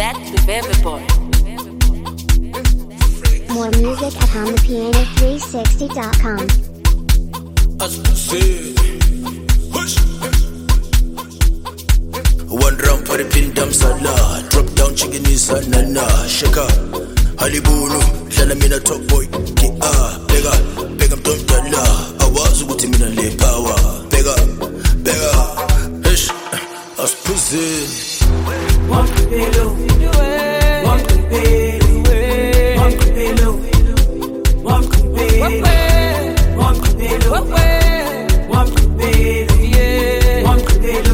That Baby Boy. More music at HamaPiano360.com. One round for the pin damn salad. Drop down chicken is a nana. Shaka Halibunu, Shalamina top boy. Bega, bega don't tala. I was with him in a lay power. Bega, ish, as pussy. One pelo, one pelo, one pelo, one pelo, one pelo, one pelo, yeah, one pelo.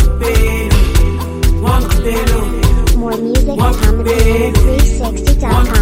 More music at HamaPiano360.com.